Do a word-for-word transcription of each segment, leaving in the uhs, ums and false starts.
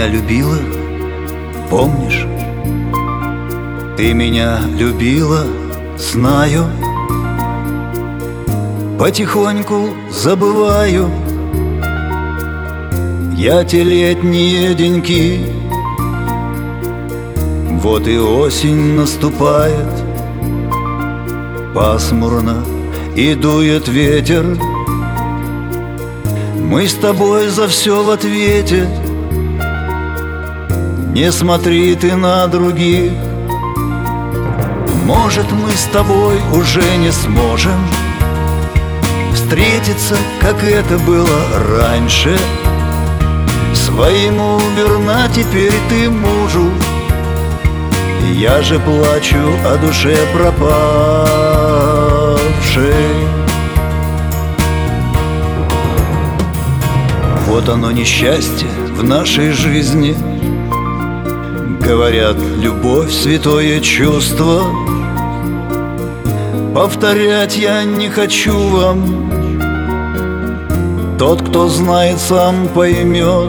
меня любила, помнишь? Ты меня любила, знаю. Потихоньку забываю я те летние деньки. Вот и осень наступает, пасмурно и дует ветер. Мы с тобой за все в ответе. Не смотри ты на других. Может, мы с тобой уже не сможем встретиться, как это было раньше. Своему верна теперь ты мужу. Я же плачу о душе пропавшей. Вот оно несчастье в нашей жизни. Говорят, любовь — святое чувство. Повторять я не хочу вам. Тот, кто знает, сам поймет,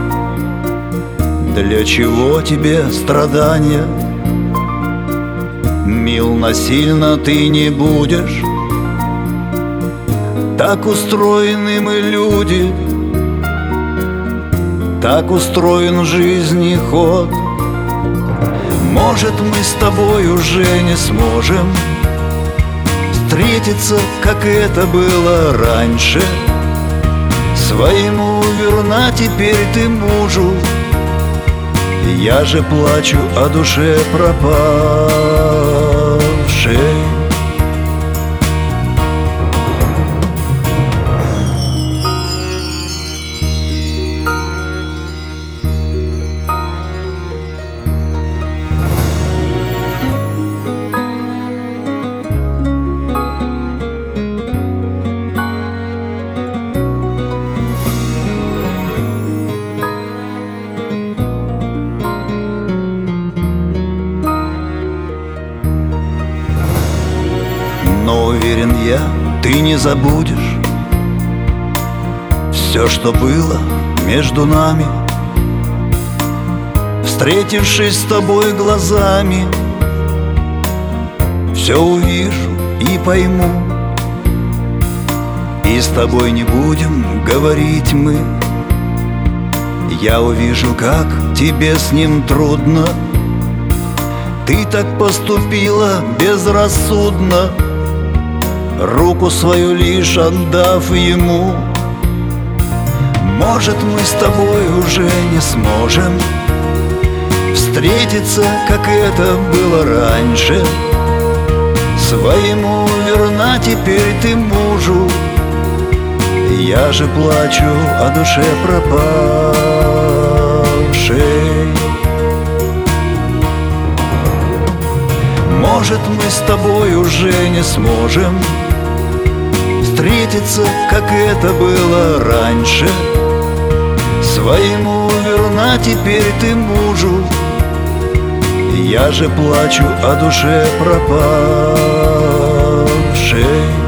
для чего тебе страдания. Мил насильно ты не будешь. Так устроены мы люди, так устроен в жизни ход. Может, мы с тобой уже не сможем встретиться, как это было раньше. Своему верна теперь ты мужу. Я же плачу о душе пропавшей. Но уверен я, ты не забудешь все, что было между нами. Встретившись с тобой глазами, все увижу и пойму. И с тобой не будем говорить мы. Я увижу, как тебе с ним трудно. Ты так поступила безрассудно, руку свою лишь отдав ему. Может, мы с тобой уже не сможем встретиться, как это было раньше. Своему верна теперь ты мужу. Я же плачу о душе пропавшей. Может, мы с тобой уже не сможем встретиться, как это было раньше. Своему верна теперь ты мужу. Я же плачу о душе пропавшей.